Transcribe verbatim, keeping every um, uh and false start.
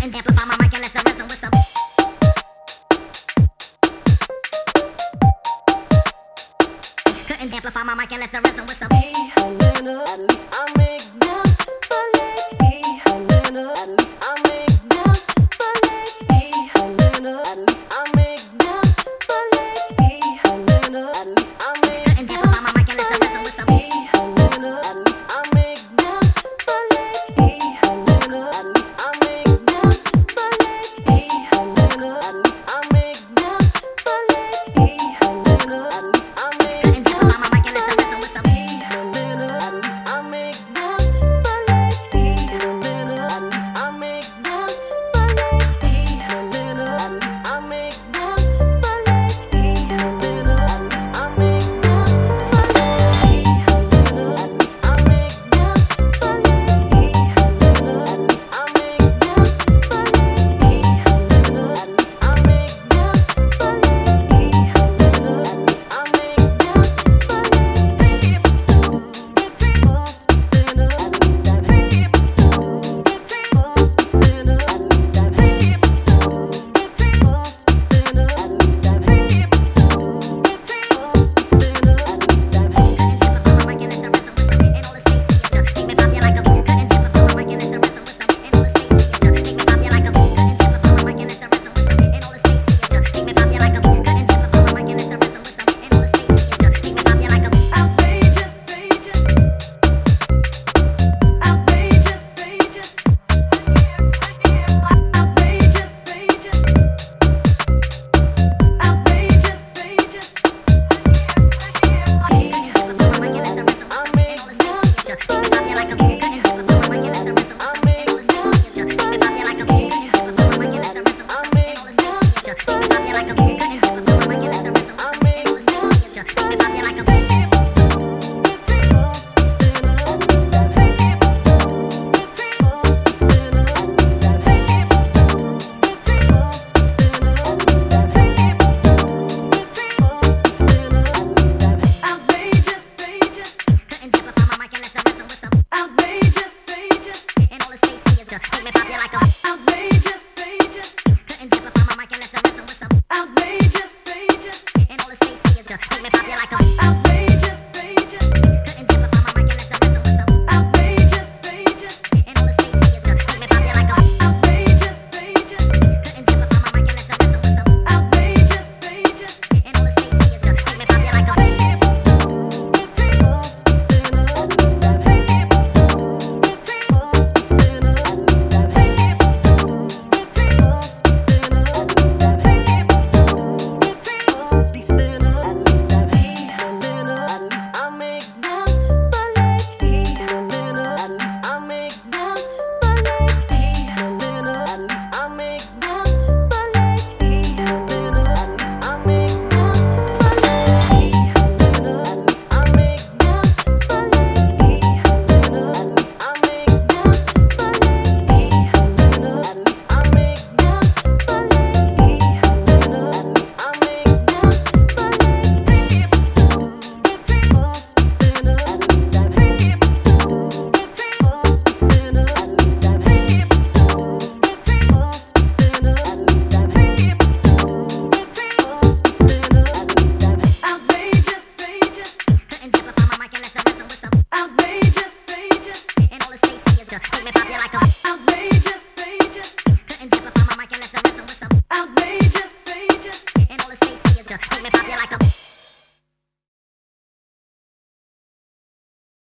amplify my mic and let the rhythm whistle. Couldn't amplify my mic and let the rhythm whistle. At least I make dance for Lexi. At least I make dance for Lexi. At least I make dance for Lexi. At least I make Couldn't amplify my mic and let the rhythm whistle. At least I make dance for Lexi. At least I make dance for Lexi. At least I make dance for Lexi. At least I make Couldn't amplify my mic and let the rhythm whistle. At least I make dance for Lexi. At least I make dance for Lexi. At least I make dance for Lexi. At least I make dance for Lexi. At least I make dance for Lexi. At least I make dance for Lexi. At least I make dance for Lexi. At least I make dance for Outrageous, outrageous, and all the space just make me pop you like a